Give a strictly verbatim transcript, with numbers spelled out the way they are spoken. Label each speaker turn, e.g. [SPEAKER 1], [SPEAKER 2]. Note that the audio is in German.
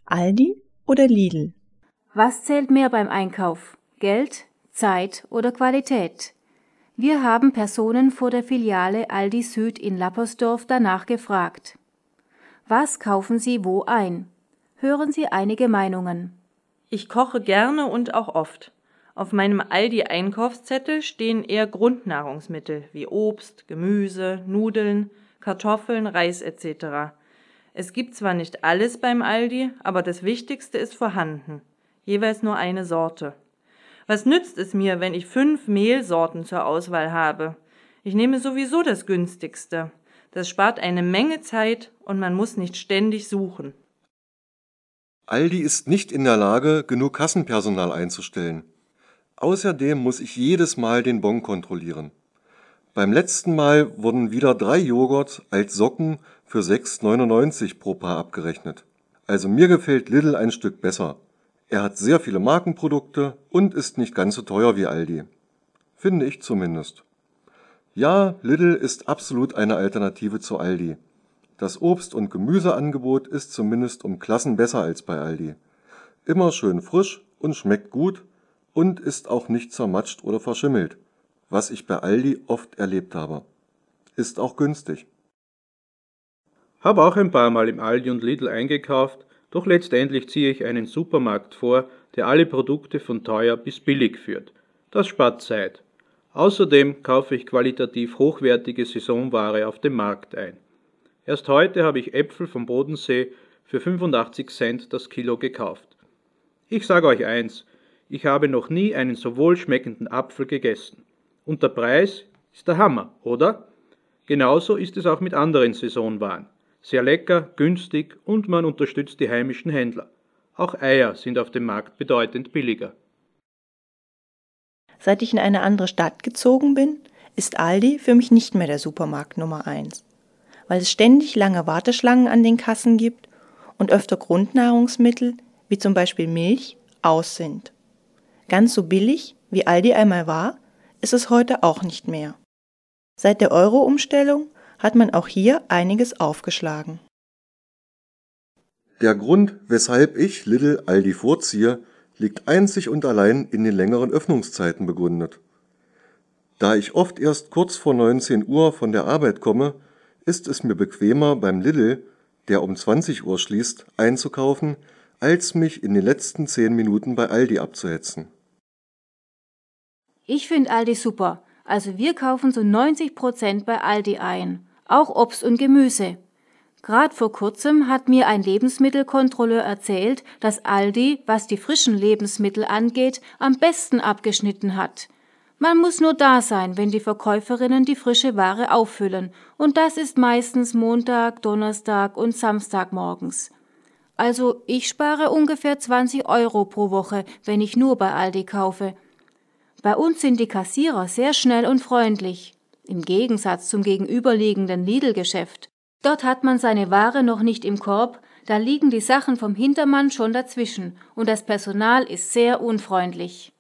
[SPEAKER 1] Aldi oder Lidl?
[SPEAKER 2] Was zählt mehr beim Einkauf? Geld, Zeit oder Qualität? Wir haben Personen vor der Filiale Aldi Süd in Lappersdorf danach gefragt. Was kaufen Sie wo ein? Hören Sie einige Meinungen.
[SPEAKER 3] Ich koche gerne und auch oft. Auf meinem Aldi-Einkaufszettel stehen eher Grundnahrungsmittel wie Obst, Gemüse, Nudeln, Kartoffeln, Reis et cetera. Es gibt zwar nicht alles beim Aldi, aber das Wichtigste ist vorhanden. Jeweils nur eine Sorte. Was nützt es mir, wenn ich fünf Mehlsorten zur Auswahl habe? Ich nehme sowieso das günstigste. Das spart eine Menge Zeit und man muss nicht ständig suchen.
[SPEAKER 4] Aldi ist nicht in der Lage, genug Kassenpersonal einzustellen. Außerdem muss ich jedes Mal den Bon kontrollieren. Beim letzten Mal wurden wieder drei Joghurt als Socken für sechs neunundneunzig pro Paar abgerechnet. Also mir gefällt Lidl ein Stück besser. Er hat sehr viele Markenprodukte und ist nicht ganz so teuer wie Aldi. Finde ich zumindest. Ja, Lidl ist absolut eine Alternative zu Aldi. Das Obst- und Gemüseangebot ist zumindest um Klassen besser als bei Aldi. Immer schön frisch und schmeckt gut und ist auch nicht zermatscht oder verschimmelt, was ich bei Aldi oft erlebt habe. Ist auch günstig.
[SPEAKER 5] Habe auch ein paar Mal im Aldi und Lidl eingekauft, doch letztendlich ziehe ich einen Supermarkt vor, der alle Produkte von teuer bis billig führt. Das spart Zeit. Außerdem kaufe ich qualitativ hochwertige Saisonware auf dem Markt ein. Erst heute habe ich Äpfel vom Bodensee für fünfundachtzig Cent das Kilo gekauft. Ich sage euch eins, ich habe noch nie einen so wohlschmeckenden Apfel gegessen. Und der Preis ist der Hammer, oder? Genauso ist es auch mit anderen Saisonwaren. Sehr lecker, günstig und man unterstützt die heimischen Händler. Auch Eier sind auf dem Markt bedeutend billiger.
[SPEAKER 1] Seit ich in eine andere Stadt gezogen bin, ist Aldi für mich nicht mehr der Supermarkt Nummer eins, weil es ständig lange Warteschlangen an den Kassen gibt und öfter Grundnahrungsmittel, wie zum Beispiel Milch, aus sind. Ganz so billig, wie Aldi einmal war, ist es heute auch nicht mehr. Seit der Euro-Umstellung hat man auch hier einiges aufgeschlagen.
[SPEAKER 4] Der Grund, weshalb ich Lidl Aldi vorziehe, liegt einzig und allein in den längeren Öffnungszeiten begründet. Da ich oft erst kurz vor neunzehn Uhr von der Arbeit komme, ist es mir bequemer, beim Lidl, der um zwanzig Uhr schließt, einzukaufen, als mich in den letzten zehn Minuten bei Aldi abzuhetzen.
[SPEAKER 2] Ich finde Aldi super. Also wir kaufen so neunzig Prozent bei Aldi ein. Auch Obst und Gemüse. Gerade vor kurzem hat mir ein Lebensmittelkontrolleur erzählt, dass Aldi, was die frischen Lebensmittel angeht, am besten abgeschnitten hat. Man muss nur da sein, wenn die Verkäuferinnen die frische Ware auffüllen. Und das ist meistens Montag, Donnerstag und Samstag morgens. Also ich spare ungefähr zwanzig Euro pro Woche, wenn ich nur bei Aldi kaufe. Bei uns sind die Kassierer sehr schnell und freundlich. Im Gegensatz zum gegenüberliegenden Lidl-Geschäft. Dort hat man seine Ware noch nicht im Korb, da liegen die Sachen vom Hintermann schon dazwischen und das Personal ist sehr unfreundlich.